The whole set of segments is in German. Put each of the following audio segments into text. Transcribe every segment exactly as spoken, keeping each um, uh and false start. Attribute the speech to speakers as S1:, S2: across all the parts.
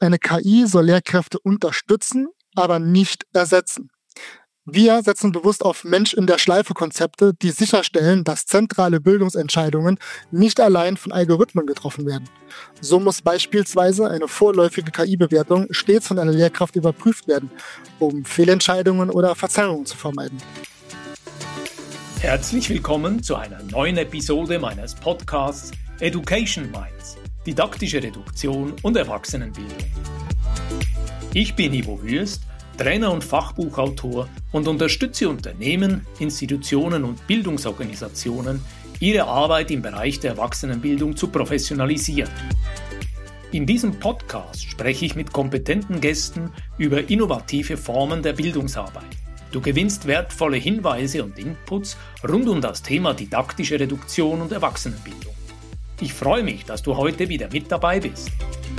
S1: Eine K I soll Lehrkräfte unterstützen, aber nicht ersetzen. Wir setzen bewusst auf Mensch-in-der-Schleife-Konzepte, die sicherstellen, dass zentrale Bildungsentscheidungen nicht allein von Algorithmen getroffen werden. So muss beispielsweise eine vorläufige K I-Bewertung stets von einer Lehrkraft überprüft werden, um Fehlentscheidungen oder Verzerrungen zu vermeiden.
S2: Herzlich willkommen zu einer neuen Episode meines Podcasts Education Minds, didaktische Reduktion und Erwachsenenbildung. Ich bin Ivo Würst, Trainer und Fachbuchautor und unterstütze Unternehmen, Institutionen und Bildungsorganisationen, ihre Arbeit im Bereich der Erwachsenenbildung zu professionalisieren. In diesem Podcast spreche ich mit kompetenten Gästen über innovative Formen der Bildungsarbeit. Du gewinnst wertvolle Hinweise und Inputs rund um das Thema didaktische Reduktion und Erwachsenenbildung. Ich freue mich, dass du heute wieder mit dabei bist.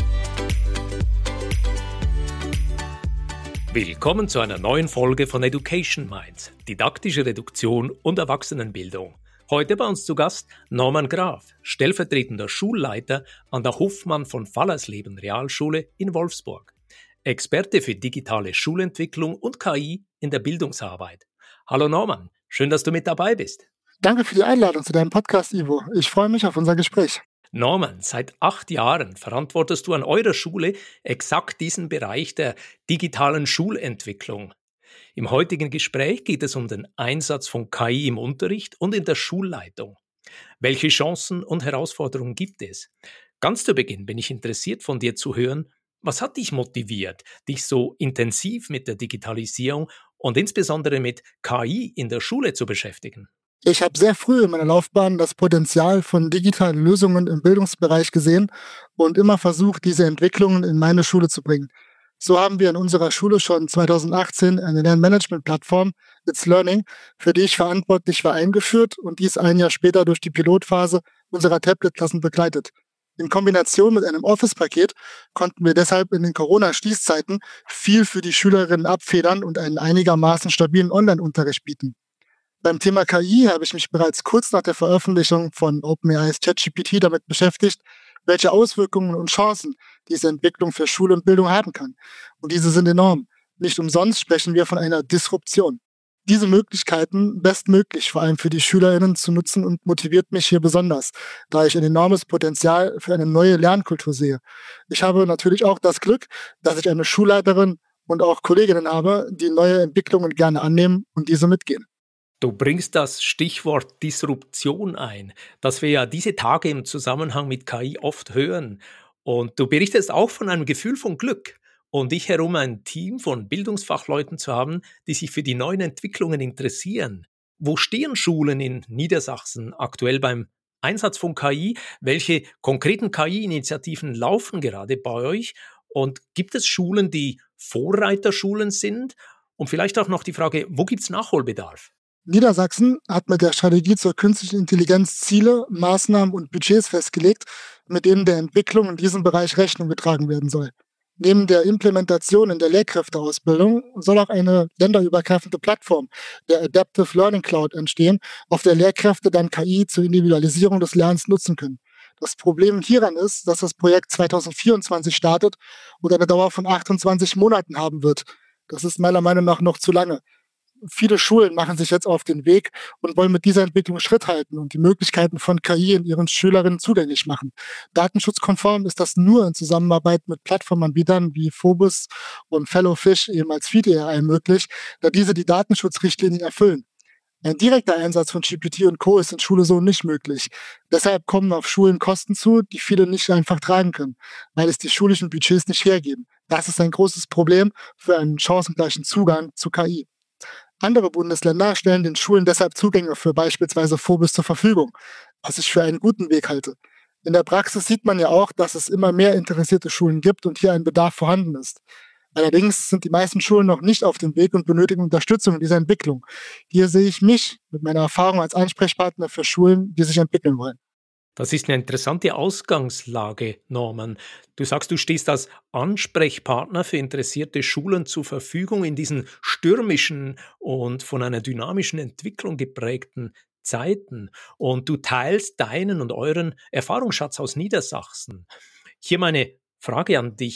S2: Willkommen zu einer neuen Folge von Education Minds, didaktische Reduktion und Erwachsenenbildung. Heute bei uns zu Gast Norman Graf, stellvertretender Schulleiter an der Hofmann von Fallersleben Realschule in Wolfsburg. Experte für digitale Schulentwicklung und K I in der Bildungsarbeit. Hallo Norman, schön, dass du mit dabei bist.
S1: Danke für die Einladung zu deinem Podcast, Ivo. Ich freue mich auf unser Gespräch.
S2: Norman, seit acht Jahren verantwortest du an eurer Schule exakt diesen Bereich der digitalen Schulentwicklung. Im heutigen Gespräch geht es um den Einsatz von K I im Unterricht und in der Schulleitung. Welche Chancen und Herausforderungen gibt es? Ganz zu Beginn bin ich interessiert, von dir zu hören, was hat dich motiviert, dich so intensiv mit der Digitalisierung und insbesondere mit K I in der Schule zu beschäftigen?
S1: Ich habe sehr früh in meiner Laufbahn das Potenzial von digitalen Lösungen im Bildungsbereich gesehen und immer versucht, diese Entwicklungen in meine Schule zu bringen. So haben wir in unserer Schule schon zweitausendachtzehn eine Lernmanagement-Plattform, It's Learning, für die ich verantwortlich war, eingeführt und dies ein Jahr später durch die Pilotphase unserer Tablet-Klassen begleitet. In Kombination mit einem Office-Paket konnten wir deshalb in den Corona-Schließzeiten viel für die Schülerinnen abfedern und einen einigermaßen stabilen Online-Unterricht bieten. Beim Thema K I habe ich mich bereits kurz nach der Veröffentlichung von OpenAI's ChatGPT damit beschäftigt, welche Auswirkungen und Chancen diese Entwicklung für Schule und Bildung haben kann. Und diese sind enorm. Nicht umsonst sprechen wir von einer Disruption. Diese Möglichkeiten bestmöglich vor allem für die SchülerInnen zu nutzen und motiviert mich hier besonders, da ich ein enormes Potenzial für eine neue Lernkultur sehe. Ich habe natürlich auch das Glück, dass ich eine Schulleiterin und auch Kolleginnen habe, die neue Entwicklungen gerne annehmen und diese mitgehen.
S2: Du bringst das Stichwort Disruption ein, das wir ja diese Tage im Zusammenhang mit K I oft hören. Und du berichtest auch von einem Gefühl von Glück. Und dich herum ein Team von Bildungsfachleuten zu haben, die sich für die neuen Entwicklungen interessieren. Wo stehen Schulen in Niedersachsen aktuell beim Einsatz von K I? Welche konkreten K I-Initiativen laufen gerade bei euch? Und gibt es Schulen, die Vorreiterschulen sind? Und vielleicht auch noch die Frage, wo gibt es Nachholbedarf?
S1: Niedersachsen hat mit der Strategie zur künstlichen Intelligenz Ziele, Maßnahmen und Budgets festgelegt, mit denen der Entwicklung in diesem Bereich Rechnung getragen werden soll. Neben der Implementation in der Lehrkräfteausbildung soll auch eine länderübergreifende Plattform, der Adaptive Learning Cloud, entstehen, auf der Lehrkräfte dann K I zur Individualisierung des Lernens nutzen können. Das Problem hieran ist, dass das Projekt zweitausendvierundzwanzig startet und eine Dauer von achtundzwanzig Monaten haben wird. Das ist meiner Meinung nach noch zu lange. Viele Schulen machen sich jetzt auf den Weg und wollen mit dieser Entwicklung Schritt halten und die Möglichkeiten von K I in ihren Schülerinnen zugänglich machen. Datenschutzkonform ist das nur in Zusammenarbeit mit Plattformanbietern wie Phobos und Fellowfish, eben als Feed A I, möglich, da diese die Datenschutzrichtlinien erfüllen. Ein direkter Einsatz von G P T und Co. ist in Schule so nicht möglich. Deshalb kommen auf Schulen Kosten zu, die viele nicht einfach tragen können, weil es die schulischen Budgets nicht hergeben. Das ist ein großes Problem für einen chancengleichen Zugang zu K I. Andere Bundesländer stellen den Schulen deshalb Zugänge für beispielsweise Phobos zur Verfügung, was ich für einen guten Weg halte. In der Praxis sieht man ja auch, dass es immer mehr interessierte Schulen gibt und hier ein Bedarf vorhanden ist. Allerdings sind die meisten Schulen noch nicht auf dem Weg und benötigen Unterstützung in dieser Entwicklung. Hier sehe ich mich mit meiner Erfahrung als Ansprechpartner für Schulen, die sich entwickeln wollen.
S2: Das ist eine interessante Ausgangslage, Norman. Du sagst, du stehst als Ansprechpartner für interessierte Schulen zur Verfügung in diesen stürmischen und von einer dynamischen Entwicklung geprägten Zeiten. Und du teilst deinen und euren Erfahrungsschatz aus Niedersachsen. Hier meine Frage an dich.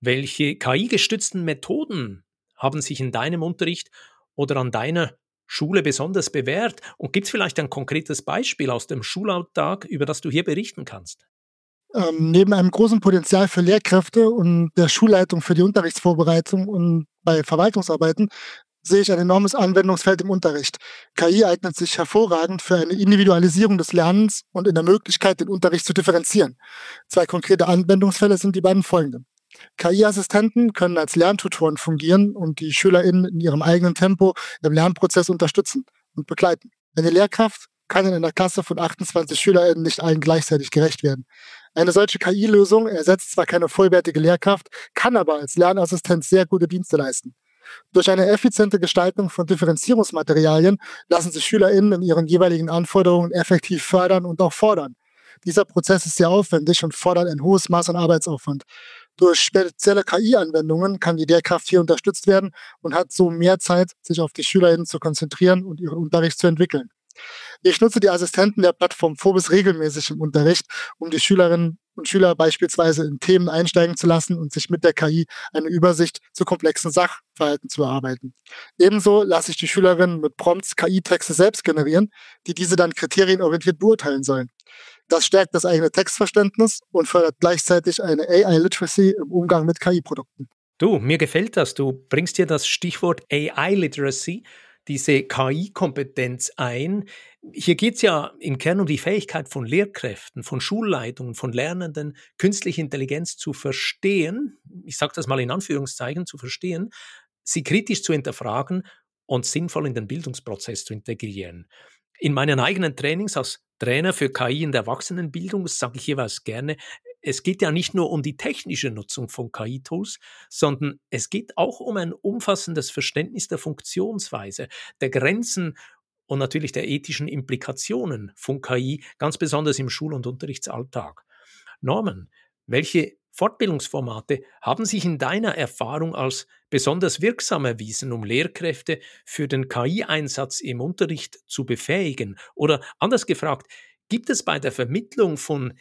S2: Welche K I-gestützten Methoden haben sich in deinem Unterricht oder an deiner Schule besonders bewährt? Und gibt es vielleicht ein konkretes Beispiel aus dem Schulalltag, über das du hier berichten kannst?
S1: Ähm, neben einem großen Potenzial für Lehrkräfte und der Schulleitung für die Unterrichtsvorbereitung und bei Verwaltungsarbeiten sehe ich ein enormes Anwendungsfeld im Unterricht. K I eignet sich hervorragend für eine Individualisierung des Lernens und in der Möglichkeit, den Unterricht zu differenzieren. Zwei konkrete Anwendungsfälle sind die beiden folgenden. K I-Assistenten können als Lerntutoren fungieren und die SchülerInnen in ihrem eigenen Tempo im Lernprozess unterstützen und begleiten. Eine Lehrkraft kann in einer Klasse von achtundzwanzig SchülerInnen nicht allen gleichzeitig gerecht werden. Eine solche K I-Lösung ersetzt zwar keine vollwertige Lehrkraft, kann aber als Lernassistent sehr gute Dienste leisten. Durch eine effiziente Gestaltung von Differenzierungsmaterialien lassen sich SchülerInnen in ihren jeweiligen Anforderungen effektiv fördern und auch fordern. Dieser Prozess ist sehr aufwendig und fordert ein hohes Maß an Arbeitsaufwand. Durch spezielle K I-Anwendungen kann die Lehrkraft hier unterstützt werden und hat so mehr Zeit, sich auf die SchülerInnen zu konzentrieren und ihren Unterricht zu entwickeln. Ich nutze die Assistenten der Plattform Phobis regelmäßig im Unterricht, um die Schülerinnen und Schüler beispielsweise in Themen einsteigen zu lassen und sich mit der K I eine Übersicht zu komplexen Sachverhalten zu erarbeiten. Ebenso lasse ich die Schülerinnen mit Prompts K I-Texte selbst generieren, die diese dann kriterienorientiert beurteilen sollen. Das stärkt das eigene Textverständnis und fördert gleichzeitig eine A I-Literacy im Umgang mit K I-Produkten.
S2: Du, mir gefällt das. Du bringst hier das Stichwort A I-Literacy, diese K I-Kompetenz ein. Hier geht es ja im Kern um die Fähigkeit von Lehrkräften, von Schulleitungen, von Lernenden, künstliche Intelligenz zu verstehen, ich sage das mal in Anführungszeichen, zu verstehen, sie kritisch zu hinterfragen und sinnvoll in den Bildungsprozess zu integrieren. In meinen eigenen Trainings als Trainer für K I in der Erwachsenenbildung sage ich jeweils gerne, es geht ja nicht nur um die technische Nutzung von K I-Tools, sondern es geht auch um ein umfassendes Verständnis der Funktionsweise, der Grenzen und natürlich der ethischen Implikationen von K I, ganz besonders im Schul- und Unterrichtsalltag. Norman, welche Fortbildungsformate haben sich in deiner Erfahrung als besonders wirksam erwiesen, um Lehrkräfte für den K I-Einsatz im Unterricht zu befähigen? Oder anders gefragt, gibt es bei der Vermittlung von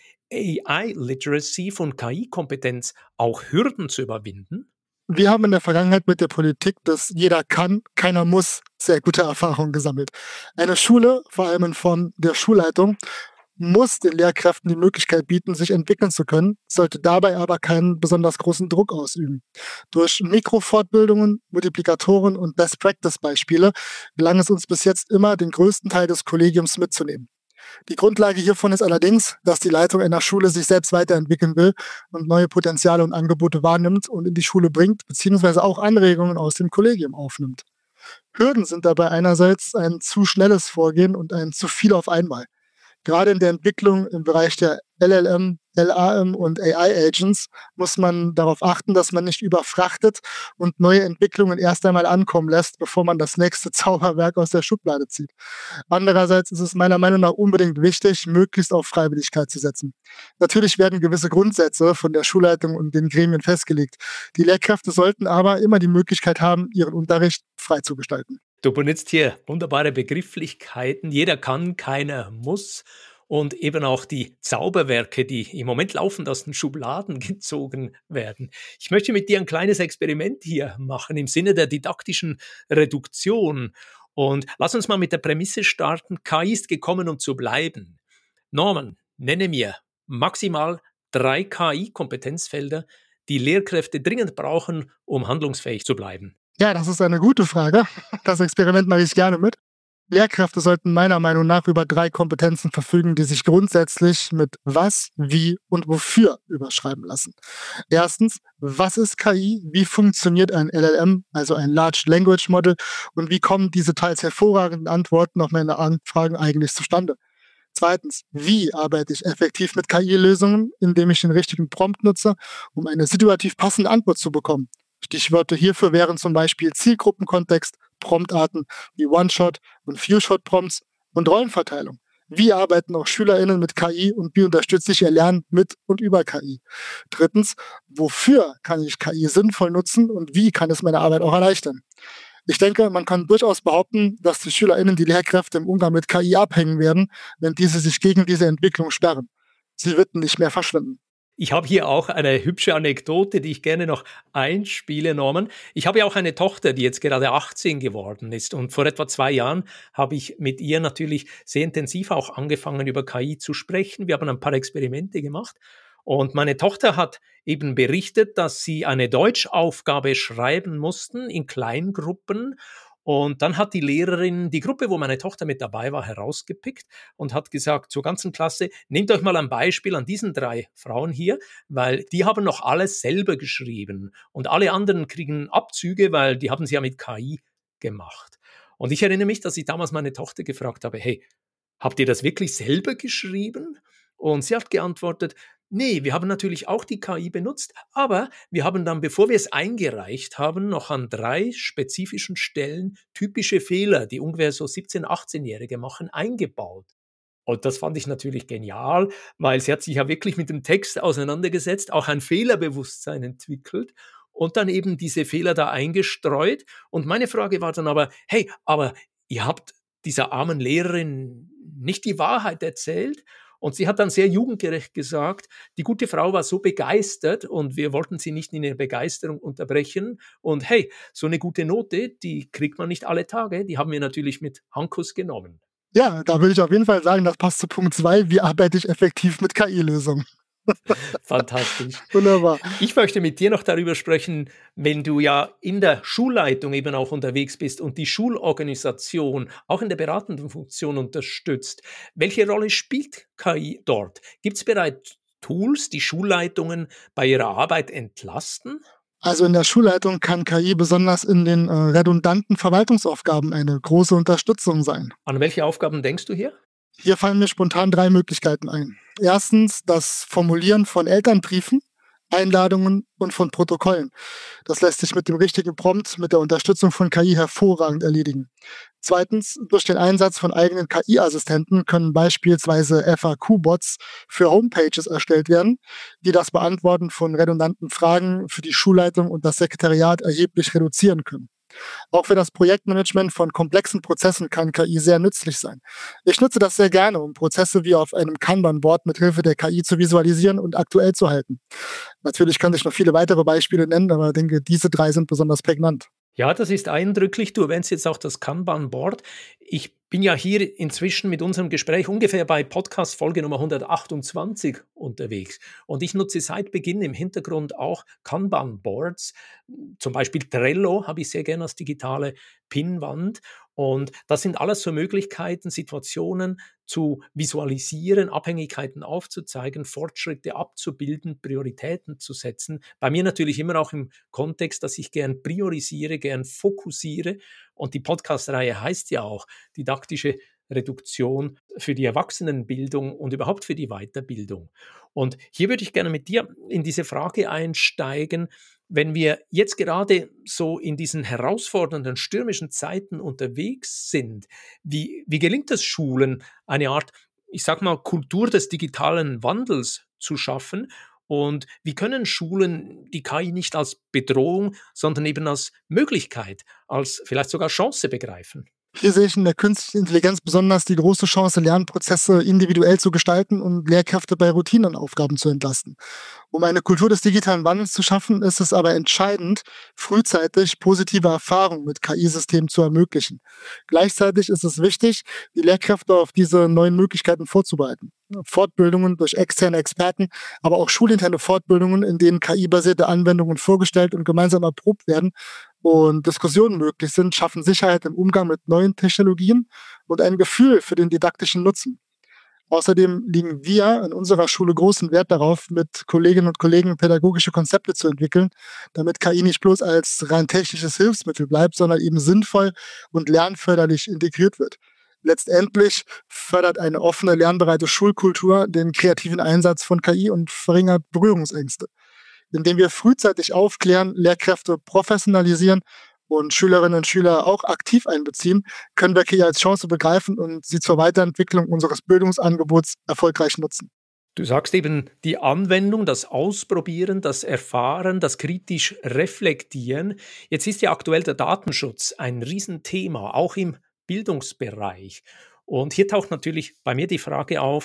S2: A I-Literacy, von K I-Kompetenz auch Hürden zu überwinden?
S1: Wir haben in der Vergangenheit mit der Politik, dass jeder kann, keiner muss, sehr gute Erfahrungen gesammelt. Eine Schule, vor allem in Form der Schulleitung, muss den Lehrkräften die Möglichkeit bieten, sich entwickeln zu können, sollte dabei aber keinen besonders großen Druck ausüben. Durch Mikrofortbildungen, Multiplikatoren und Best-Practice-Beispiele gelang es uns bis jetzt immer, den größten Teil des Kollegiums mitzunehmen. Die Grundlage hiervon ist allerdings, dass die Leitung einer Schule sich selbst weiterentwickeln will und neue Potenziale und Angebote wahrnimmt und in die Schule bringt, beziehungsweise auch Anregungen aus dem Kollegium aufnimmt. Hürden sind dabei einerseits ein zu schnelles Vorgehen und ein zu viel auf einmal. Gerade in der Entwicklung im Bereich der L L M, L A M und A I-Agents muss man darauf achten, dass man nicht überfrachtet und neue Entwicklungen erst einmal ankommen lässt, bevor man das nächste Zauberwerk aus der Schublade zieht. Andererseits ist es meiner Meinung nach unbedingt wichtig, möglichst auf Freiwilligkeit zu setzen. Natürlich werden gewisse Grundsätze von der Schulleitung und den Gremien festgelegt. Die Lehrkräfte sollten aber immer die Möglichkeit haben, ihren Unterricht frei zu gestalten.
S2: Du benutzt hier wunderbare Begrifflichkeiten. Jeder kann, keiner muss. Und eben auch die Zauberwerke, die im Moment laufend aus den Schubladen gezogen werden. Ich möchte mit dir ein kleines Experiment hier machen im Sinne der didaktischen Reduktion. Und lass uns mal mit der Prämisse starten, K I ist gekommen, um zu bleiben. Norman, nenne mir maximal drei K I-Kompetenzfelder, die Lehrkräfte dringend brauchen, um handlungsfähig zu bleiben.
S1: Ja, das ist eine gute Frage. Das Experiment mache ich gerne mit. Lehrkräfte sollten meiner Meinung nach über drei Kompetenzen verfügen, die sich grundsätzlich mit was, wie und wofür überschreiben lassen. Erstens, was ist K I? Wie funktioniert ein L L M, also ein Large Language Model? Und wie kommen diese teils hervorragenden Antworten auf meine Anfragen eigentlich zustande? Zweitens, wie arbeite ich effektiv mit K I-Lösungen, indem ich den richtigen Prompt nutze, um eine situativ passende Antwort zu bekommen? Stichwörter hierfür wären zum Beispiel Zielgruppenkontext, Promptarten wie One-Shot und Few-Shot-Prompts und Rollenverteilung. Wie arbeiten auch SchülerInnen mit K I und wie unterstütze ich ihr Lernen mit und über K I? Drittens, wofür kann ich K I sinnvoll nutzen und wie kann es meine Arbeit auch erleichtern? Ich denke, man kann durchaus behaupten, dass die SchülerInnen die Lehrkräfte im Umgang mit K I abhängen werden, wenn diese sich gegen diese Entwicklung sperren. Sie wird nicht mehr verschwinden.
S2: Ich habe hier auch eine hübsche Anekdote, die ich gerne noch einspiele, Norman. Ich habe ja auch eine Tochter, die jetzt gerade achtzehn geworden ist. Und vor etwa zwei Jahren habe ich mit ihr natürlich sehr intensiv auch angefangen, über K I zu sprechen. Wir haben ein paar Experimente gemacht. Und meine Tochter hat eben berichtet, dass sie eine Deutschaufgabe schreiben mussten in Kleingruppen. Und dann hat die Lehrerin die Gruppe, wo meine Tochter mit dabei war, herausgepickt und hat gesagt zur ganzen Klasse, nehmt euch mal ein Beispiel an diesen drei Frauen hier, weil die haben noch alles selber geschrieben und alle anderen kriegen Abzüge, weil die haben sie ja mit K I gemacht. Und ich erinnere mich, dass ich damals meine Tochter gefragt habe, hey, habt ihr das wirklich selber geschrieben? Und sie hat geantwortet, nee, wir haben natürlich auch die K I benutzt, aber wir haben dann, bevor wir es eingereicht haben, noch an drei spezifischen Stellen typische Fehler, die ungefähr so siebzehn-, achtzehnjährige machen, eingebaut. Und das fand ich natürlich genial, weil sie hat sich ja wirklich mit dem Text auseinandergesetzt, auch ein Fehlerbewusstsein entwickelt und dann eben diese Fehler da eingestreut. Und meine Frage war dann aber, hey, aber ihr habt dieser armen Lehrerin nicht die Wahrheit erzählt? Und sie hat dann sehr jugendgerecht gesagt, die gute Frau war so begeistert und wir wollten sie nicht in ihrer Begeisterung unterbrechen. Und hey, so eine gute Note, die kriegt man nicht alle Tage. Die haben wir natürlich mit Handkuss genommen.
S1: Ja, da würde ich auf jeden Fall sagen, das passt zu Punkt zwei. Wie arbeite ich effektiv mit K I-Lösungen?
S2: Fantastisch.
S1: Wunderbar.
S2: Ich möchte mit dir noch darüber sprechen, wenn du ja in der Schulleitung eben auch unterwegs bist und die Schulorganisation auch in der beratenden Funktion unterstützt. Welche Rolle spielt K I dort? Gibt es bereits Tools, die Schulleitungen bei ihrer Arbeit entlasten?
S1: Also in der Schulleitung kann K I besonders in den äh, redundanten Verwaltungsaufgaben eine große Unterstützung sein.
S2: An welche Aufgaben denkst du hier?
S1: Hier fallen mir spontan drei Möglichkeiten ein. Erstens das Formulieren von Elternbriefen, Einladungen und von Protokollen. Das lässt sich mit dem richtigen Prompt, mit der Unterstützung von K I hervorragend erledigen. Zweitens, durch den Einsatz von eigenen K I-Assistenten können beispielsweise F A Q-Bots für Homepages erstellt werden, die das Beantworten von redundanten Fragen für die Schulleitung und das Sekretariat erheblich reduzieren können. Auch für das Projektmanagement von komplexen Prozessen kann K I sehr nützlich sein. Ich nutze das sehr gerne, um Prozesse wie auf einem Kanban-Board mit Hilfe der K I zu visualisieren und aktuell zu halten. Natürlich könnte ich noch viele weitere Beispiele nennen, aber ich denke, diese drei sind besonders prägnant.
S2: Ja, das ist eindrücklich. Du erwähnst jetzt auch das Kanban-Board. Ich bin ja hier inzwischen mit unserem Gespräch ungefähr bei Podcast-Folge Nummer hundertachtundzwanzig unterwegs. Und ich nutze seit Beginn im Hintergrund auch Kanban-Boards. Zum Beispiel Trello habe ich sehr gerne als digitale Pinnwand. Und das sind alles so Möglichkeiten, Situationen zu visualisieren, Abhängigkeiten aufzuzeigen, Fortschritte abzubilden, Prioritäten zu setzen. Bei mir natürlich immer auch im Kontext, dass ich gern priorisiere, gern fokussiere. Und die Podcast-Reihe heißt ja auch didaktische Reduktion für die Erwachsenenbildung und überhaupt für die Weiterbildung. Und hier würde ich gerne mit dir in diese Frage einsteigen, wenn wir jetzt gerade so in diesen herausfordernden, stürmischen Zeiten unterwegs sind, wie, wie gelingt es Schulen, eine Art, ich sag mal, Kultur des digitalen Wandels zu schaffen? Und wie können Schulen die K I nicht als Bedrohung, sondern eben als Möglichkeit, als vielleicht sogar Chance begreifen?
S1: Hier sehe ich in der künstlichen Intelligenz besonders die große Chance, Lernprozesse individuell zu gestalten und Lehrkräfte bei Routinenaufgaben zu entlasten. Um eine Kultur des digitalen Wandels zu schaffen, ist es aber entscheidend, frühzeitig positive Erfahrungen mit K I-Systemen zu ermöglichen. Gleichzeitig ist es wichtig, die Lehrkräfte auf diese neuen Möglichkeiten vorzubereiten. Fortbildungen durch externe Experten, aber auch schulinterne Fortbildungen, in denen K I-basierte Anwendungen vorgestellt und gemeinsam erprobt werden und Diskussionen möglich sind, schaffen Sicherheit im Umgang mit neuen Technologien und ein Gefühl für den didaktischen Nutzen. Außerdem legen wir in unserer Schule großen Wert darauf, mit Kolleginnen und Kollegen pädagogische Konzepte zu entwickeln, damit K I nicht bloß als rein technisches Hilfsmittel bleibt, sondern eben sinnvoll und lernförderlich integriert wird. Letztendlich fördert eine offene, lernbereite Schulkultur den kreativen Einsatz von K I und verringert Berührungsängste. Indem wir frühzeitig aufklären, Lehrkräfte professionalisieren und Schülerinnen und Schüler auch aktiv einbeziehen, können wir K I als Chance begreifen und sie zur Weiterentwicklung unseres Bildungsangebots erfolgreich nutzen.
S2: Du sagst eben die Anwendung, das Ausprobieren, das Erfahren, das kritisch Reflektieren. Jetzt ist ja aktuell der Datenschutz ein Riesenthema, auch im Bildungsbereich. Und hier taucht natürlich bei mir die Frage auf,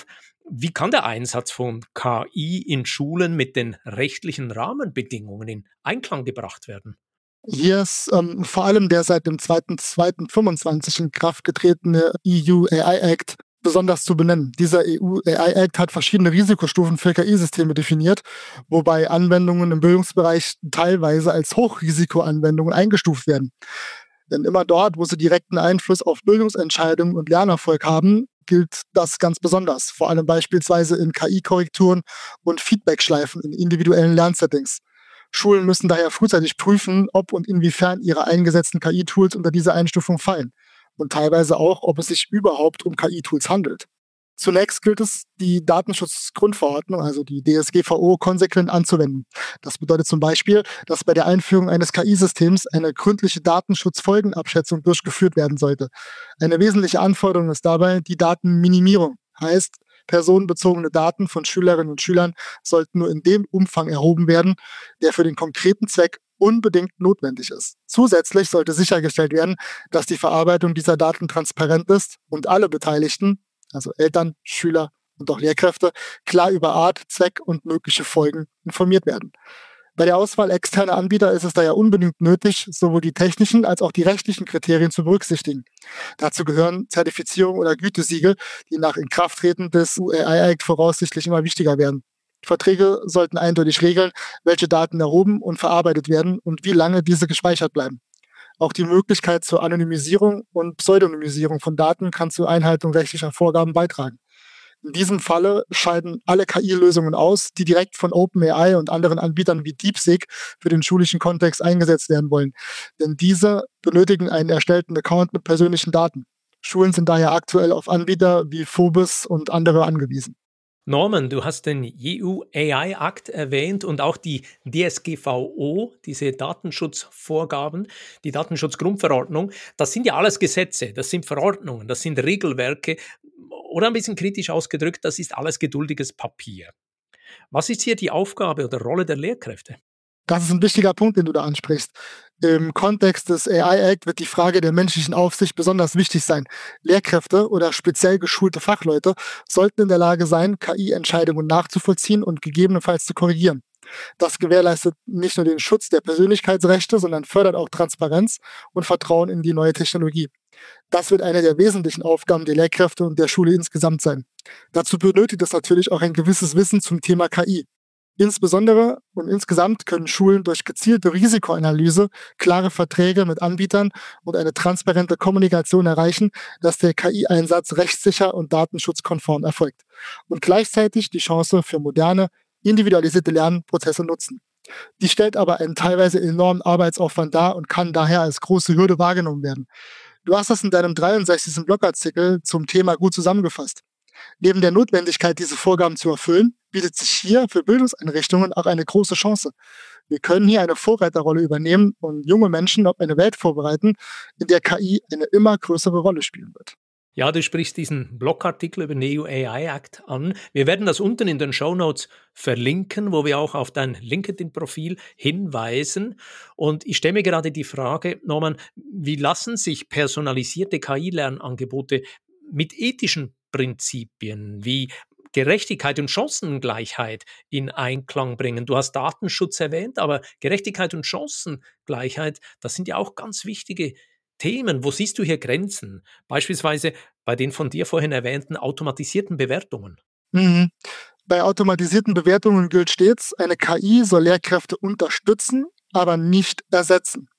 S2: Wie kann der Einsatz von K I in Schulen mit den rechtlichen Rahmenbedingungen in Einklang gebracht werden?
S1: Hier ist ähm, vor allem der seit dem zweiten zweiten fünfundzwanzig in Kraft getretene E U A I Act besonders zu benennen. Dieser E U A I Act hat verschiedene Risikostufen für K I-Systeme definiert, wobei Anwendungen im Bildungsbereich teilweise als Hochrisikoanwendungen eingestuft werden. Denn immer dort, wo sie direkten Einfluss auf Bildungsentscheidungen und Lernerfolg haben, gilt das ganz besonders, vor allem beispielsweise in K I-Korrekturen und Feedbackschleifen in individuellen Lernsettings. Schulen müssen daher frühzeitig prüfen, ob und inwiefern ihre eingesetzten K I-Tools unter diese Einstufung fallen und teilweise auch, ob es sich überhaupt um K I-Tools handelt. Zunächst gilt es, die Datenschutzgrundverordnung, also die D S G V O, konsequent anzuwenden. Das bedeutet zum Beispiel, dass bei der Einführung eines K I-Systems eine gründliche Datenschutzfolgenabschätzung durchgeführt werden sollte. Eine wesentliche Anforderung ist dabei die Datenminimierung. Heißt, personenbezogene Daten von Schülerinnen und Schülern sollten nur in dem Umfang erhoben werden, der für den konkreten Zweck unbedingt notwendig ist. Zusätzlich sollte sichergestellt werden, dass die Verarbeitung dieser Daten transparent ist und alle Beteiligten, also Eltern, Schüler und auch Lehrkräfte, klar über Art, Zweck und mögliche Folgen informiert werden. Bei der Auswahl externer Anbieter ist es daher unbedingt nötig, sowohl die technischen als auch die rechtlichen Kriterien zu berücksichtigen. Dazu gehören Zertifizierung oder Gütesiegel, die nach Inkrafttreten des E U A I Act voraussichtlich immer wichtiger werden. Verträge sollten eindeutig regeln, welche Daten erhoben und verarbeitet werden und wie lange diese gespeichert bleiben. Auch die Möglichkeit zur Anonymisierung und Pseudonymisierung von Daten kann zur Einhaltung rechtlicher Vorgaben beitragen. In diesem Falle scheiden alle K I-Lösungen aus, die direkt von OpenAI und anderen Anbietern wie DeepSeek für den schulischen Kontext eingesetzt werden wollen. Denn diese benötigen einen erstellten Account mit persönlichen Daten. Schulen sind daher aktuell auf Anbieter wie Phobos und andere angewiesen.
S2: Norman, du hast den E U A I Act erwähnt und auch die D S G V O, diese Datenschutzvorgaben, die Datenschutzgrundverordnung. Das sind ja alles Gesetze, das sind Verordnungen, das sind Regelwerke oder ein bisschen kritisch ausgedrückt, das ist alles geduldiges Papier. Was ist hier die Aufgabe oder Rolle der Lehrkräfte?
S1: Das ist ein wichtiger Punkt, den du da ansprichst. Im Kontext des A I Act wird die Frage der menschlichen Aufsicht besonders wichtig sein. Lehrkräfte oder speziell geschulte Fachleute sollten in der Lage sein, K I-Entscheidungen nachzuvollziehen und gegebenenfalls zu korrigieren. Das gewährleistet nicht nur den Schutz der Persönlichkeitsrechte, sondern fördert auch Transparenz und Vertrauen in die neue Technologie. Das wird eine der wesentlichen Aufgaben der Lehrkräfte und der Schule insgesamt sein. Dazu benötigt es natürlich auch ein gewisses Wissen zum Thema K I. Insbesondere und insgesamt können Schulen durch gezielte Risikoanalyse, klare Verträge mit Anbietern und eine transparente Kommunikation erreichen, dass der K I-Einsatz rechtssicher und datenschutzkonform erfolgt und gleichzeitig die Chance für moderne, individualisierte Lernprozesse nutzen. Die stellt aber einen teilweise enormen Arbeitsaufwand dar und kann daher als große Hürde wahrgenommen werden. Du hast das in deinem dreiundsechzigsten Blogartikel zum Thema gut zusammengefasst. Neben der Notwendigkeit, diese Vorgaben zu erfüllen, bietet sich hier für Bildungseinrichtungen auch eine große Chance. Wir können hier eine Vorreiterrolle übernehmen und junge Menschen auf eine Welt vorbereiten, in der K I eine immer größere Rolle spielen wird.
S2: Ja, du sprichst diesen Blogartikel über den E U A I Act an. Wir werden das unten in den Shownotes verlinken, wo wir auch auf dein LinkedIn-Profil hinweisen. Und ich stelle mir gerade die Frage, Norman, wie lassen sich personalisierte K I-Lernangebote mit ethischen Prinzipien wie Gerechtigkeit und Chancengleichheit in Einklang bringen? Du hast Datenschutz erwähnt, aber Gerechtigkeit und Chancengleichheit, das sind ja auch ganz wichtige Themen. Wo siehst du hier Grenzen? Beispielsweise bei den von dir vorhin erwähnten automatisierten Bewertungen.
S1: Mhm. Bei automatisierten Bewertungen gilt stets, eine K I soll Lehrkräfte unterstützen, aber nicht ersetzen.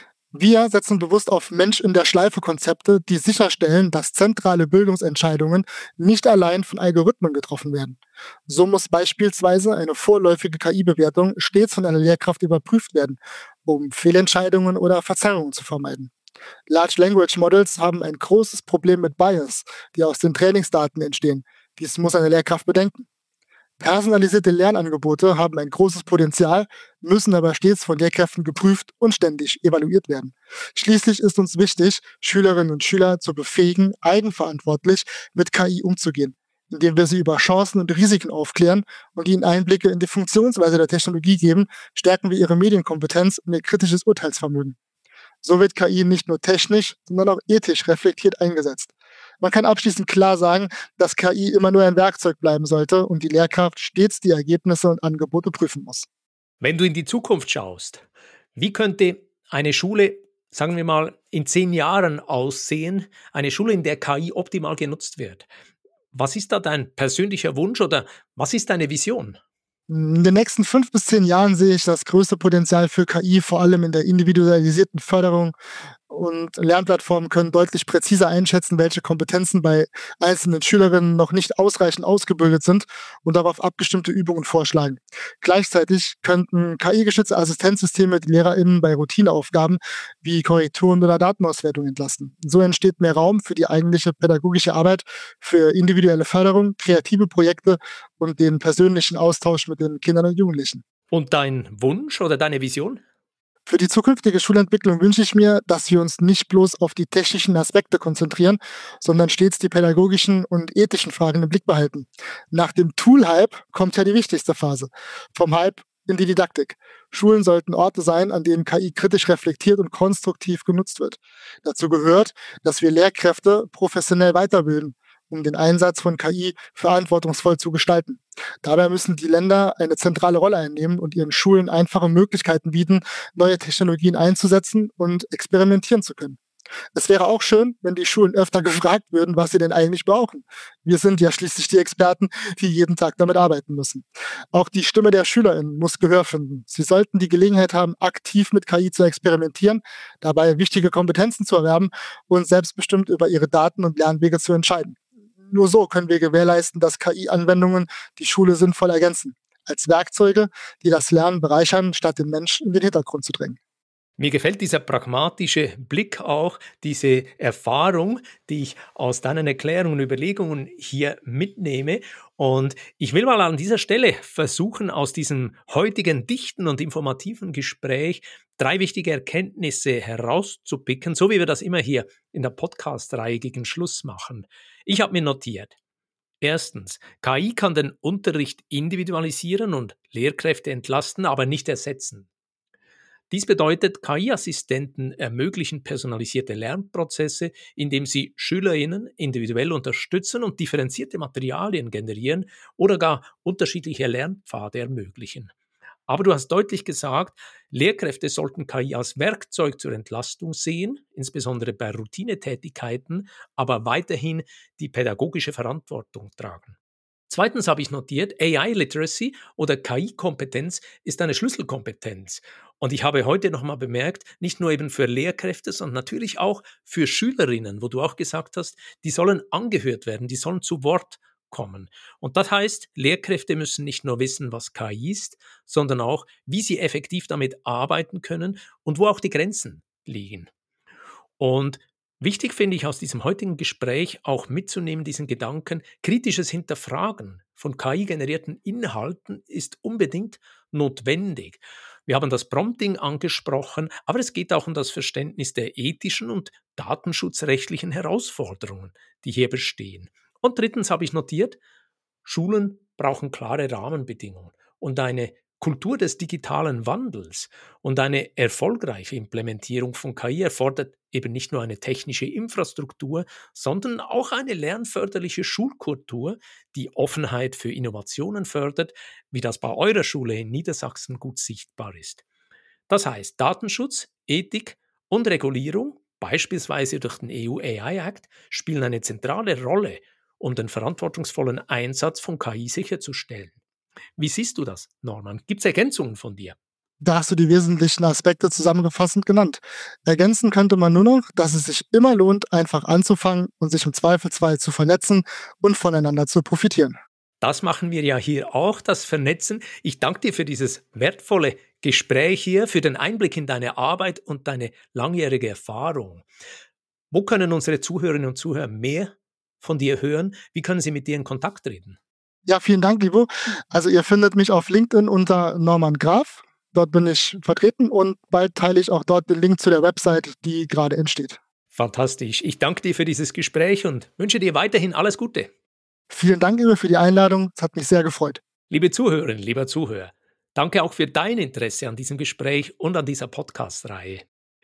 S1: Wir setzen bewusst auf Mensch-in-der-Schleife-Konzepte, die sicherstellen, dass zentrale Bildungsentscheidungen nicht allein von Algorithmen getroffen werden. So muss beispielsweise eine vorläufige K I-Bewertung stets von einer Lehrkraft überprüft werden, um Fehlentscheidungen oder Verzerrungen zu vermeiden. Large Language Models haben ein großes Problem mit Bias, die aus den Trainingsdaten entstehen. Dies muss eine Lehrkraft bedenken. Personalisierte Lernangebote haben ein großes Potenzial, müssen aber stets von Lehrkräften geprüft und ständig evaluiert werden. Schließlich ist uns wichtig, Schülerinnen und Schüler zu befähigen, eigenverantwortlich mit K I umzugehen, indem wir sie über Chancen und Risiken aufklären und ihnen Einblicke in die Funktionsweise der Technologie geben, stärken wir ihre Medienkompetenz und ihr kritisches Urteilsvermögen. So wird K I nicht nur technisch, sondern auch ethisch reflektiert eingesetzt. Man kann abschließend klar sagen, dass K I immer nur ein Werkzeug bleiben sollte und die Lehrkraft stets die Ergebnisse und Angebote prüfen muss.
S2: Wenn du in die Zukunft schaust, wie könnte eine Schule, sagen wir mal, in zehn Jahren aussehen? Eine Schule, in der K I optimal genutzt wird. Was ist da dein persönlicher Wunsch oder was ist deine Vision?
S1: In den nächsten fünf bis zehn Jahren sehe ich das größte Potenzial für K I, vor allem in der individualisierten Förderung. Und Lernplattformen können deutlich präziser einschätzen, welche Kompetenzen bei einzelnen Schülerinnen noch nicht ausreichend ausgebildet sind und darauf abgestimmte Übungen vorschlagen. Gleichzeitig könnten K I-gestützte Assistenzsysteme die LehrerInnen bei Routineaufgaben wie Korrekturen oder Datenauswertung entlasten. So entsteht mehr Raum für die eigentliche pädagogische Arbeit, für individuelle Förderung, kreative Projekte und den persönlichen Austausch mit den Kindern und Jugendlichen.
S2: Und dein Wunsch oder deine Vision?
S1: Für die zukünftige Schulentwicklung wünsche ich mir, dass wir uns nicht bloß auf die technischen Aspekte konzentrieren, sondern stets die pädagogischen und ethischen Fragen im Blick behalten. Nach dem Tool-Hype kommt ja die wichtigste Phase. Vom Hype in die Didaktik. Schulen sollten Orte sein, an denen K I kritisch reflektiert und konstruktiv genutzt wird. Dazu gehört, dass wir Lehrkräfte professionell weiterbilden, um den Einsatz von K I verantwortungsvoll zu gestalten. Dabei müssen die Länder eine zentrale Rolle einnehmen und ihren Schulen einfache Möglichkeiten bieten, neue Technologien einzusetzen und experimentieren zu können. Es wäre auch schön, wenn die Schulen öfter gefragt würden, was sie denn eigentlich brauchen. Wir sind ja schließlich die Experten, die jeden Tag damit arbeiten müssen. Auch die Stimme der SchülerInnen muss Gehör finden. Sie sollten die Gelegenheit haben, aktiv mit K I zu experimentieren, dabei wichtige Kompetenzen zu erwerben und selbstbestimmt über ihre Daten und Lernwege zu entscheiden. Nur so können wir gewährleisten, dass K I-Anwendungen die Schule sinnvoll ergänzen, als Werkzeuge, die das Lernen bereichern, statt den Mensch in den Hintergrund zu drängen.
S2: Mir gefällt dieser pragmatische Blick auch, diese Erfahrung, die ich aus deinen Erklärungen und Überlegungen hier mitnehme. Und ich will mal an dieser Stelle versuchen, aus diesem heutigen dichten und informativen Gespräch drei wichtige Erkenntnisse herauszupicken, so wie wir das immer hier in der Podcast-Reihe gegen Schluss machen. Ich habe mir notiert. Erstens, K I kann den Unterricht individualisieren und Lehrkräfte entlasten, aber nicht ersetzen. Dies bedeutet, K I-Assistenten ermöglichen personalisierte Lernprozesse, indem sie SchülerInnen individuell unterstützen und differenzierte Materialien generieren oder gar unterschiedliche Lernpfade ermöglichen. Aber du hast deutlich gesagt, Lehrkräfte sollten K I als Werkzeug zur Entlastung sehen, insbesondere bei Routinetätigkeiten, aber weiterhin die pädagogische Verantwortung tragen. Zweitens habe ich notiert, A I-Literacy oder K I-Kompetenz ist eine Schlüsselkompetenz. Und ich habe heute nochmal bemerkt, nicht nur eben für Lehrkräfte, sondern natürlich auch für Schülerinnen, wo du auch gesagt hast, die sollen angehört werden, die sollen zu Wort kommen. Und das heißt, Lehrkräfte müssen nicht nur wissen, was K I ist, sondern auch, wie sie effektiv damit arbeiten können und wo auch die Grenzen liegen. Und wichtig finde ich aus diesem heutigen Gespräch auch mitzunehmen, diesen Gedanken, kritisches Hinterfragen von K I-generierten Inhalten ist unbedingt notwendig. Wir haben das Prompting angesprochen, aber es geht auch um das Verständnis der ethischen und datenschutzrechtlichen Herausforderungen, die hier bestehen. Und drittens habe ich notiert, Schulen brauchen klare Rahmenbedingungen und eine Kultur des digitalen Wandels und eine erfolgreiche Implementierung von K I erfordert eben nicht nur eine technische Infrastruktur, sondern auch eine lernförderliche Schulkultur, die Offenheit für Innovationen fördert, wie das bei eurer Schule in Niedersachsen gut sichtbar ist. Das heißt, Datenschutz, Ethik und Regulierung, beispielsweise durch den E U A I Act, spielen eine zentrale Rolle, um den verantwortungsvollen Einsatz von K I sicherzustellen. Wie siehst du das, Norman? Gibt es Ergänzungen von dir?
S1: Da hast du die wesentlichen Aspekte zusammengefasst genannt. Ergänzen könnte man nur noch, dass es sich immer lohnt, einfach anzufangen und sich im Zweifelsfall zu vernetzen und voneinander zu profitieren.
S2: Das machen wir ja hier auch, das Vernetzen. Ich danke dir für dieses wertvolle Gespräch hier, für den Einblick in deine Arbeit und deine langjährige Erfahrung. Wo können unsere Zuhörerinnen und Zuhörer mehr von dir hören? Wie können sie mit dir in Kontakt treten?
S1: Ja, vielen Dank, Ivo. Also ihr findet mich auf LinkedIn unter Norman Graf. Dort bin ich vertreten und bald teile ich auch dort den Link zu der Website, die gerade entsteht.
S2: Fantastisch. Ich danke dir für dieses Gespräch und wünsche dir weiterhin alles Gute.
S1: Vielen Dank, Ivo, für die Einladung. Es hat mich sehr gefreut.
S2: Liebe Zuhörerinnen, lieber Zuhörer, danke auch für dein Interesse an diesem Gespräch und an dieser Podcast-Reihe.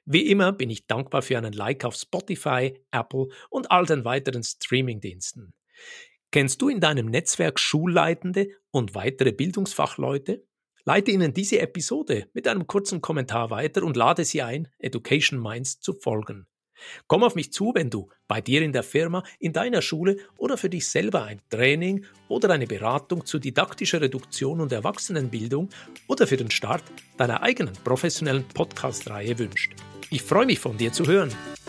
S2: Wie immer bin ich dankbar für einen Like auf Spotify, Apple und all den weiteren Streamingdiensten. Kennst du in deinem Netzwerk Schulleitende und weitere Bildungsfachleute? Leite ihnen diese Episode mit einem kurzen Kommentar weiter und lade sie ein, Education Minds zu folgen. Komm auf mich zu, wenn du bei dir in der Firma, in deiner Schule oder für dich selber ein Training oder eine Beratung zu didaktischer Reduktion und Erwachsenenbildung oder für den Start deiner eigenen professionellen Podcast-Reihe wünscht. Ich freue mich, von dir zu hören.